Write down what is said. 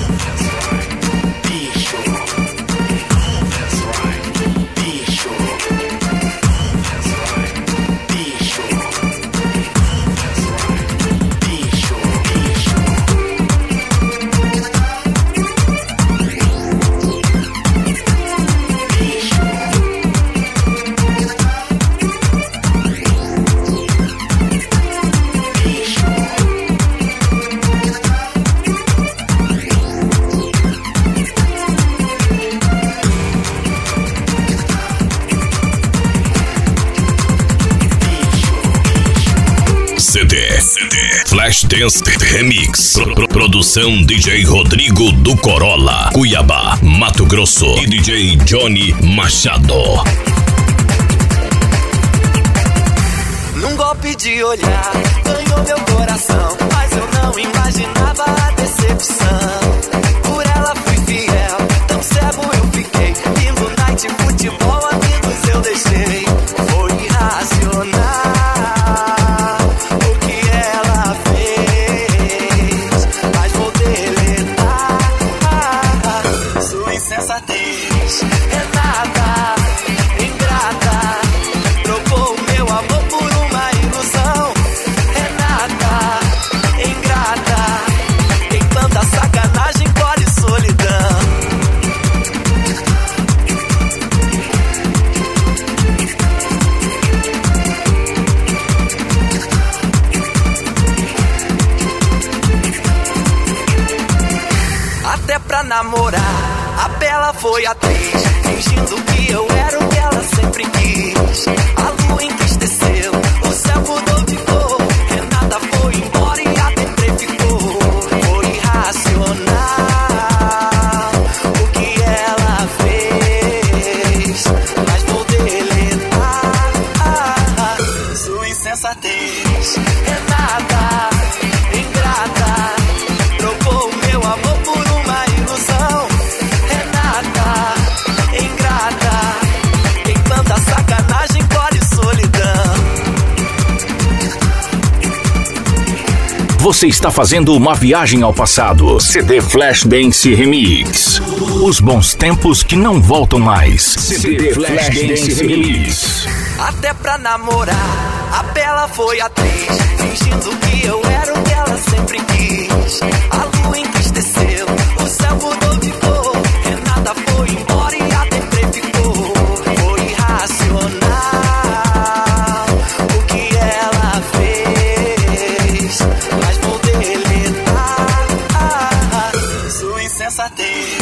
Flashdance Remix. Produção DJ Rodrigo do Corolla, Cuiabá, Mato Grosso. E DJ Johnny Machado. Num golpe de olhar, ganhou meu coração, mas eu não imaginava a decepção. Por ela fui fiel, tão cego eu fiquei. Lindo night, futebol, amigos eu deixei. Foi irracional. Namorar, a Bela foi atriz, fingindo que eu era o que ela sempre quis. A lua entristeceu, o céu mudou de cor. Renata foi embora e a Petre ficou. Foi irracional o que ela fez, mas vou deletar sua insensatez. Renata, ingrata, trocou o meu amor por uma ilusão. Renata, ingrata, tem tanta sacanagem, colhe solidão. Você está fazendo uma viagem ao passado. CD Flashdance Remix. Os bons tempos que não voltam mais. CD Flashdance Remix. Até pra namorar, a Bela foi atriz, fingindo que eu era o que ela sempre quis. A lua entristeceu, o céu mudou de cor. Renata foi embora e a Petre ficou. Foi irracional o que ela fez, mas vou deletar sua insensatez.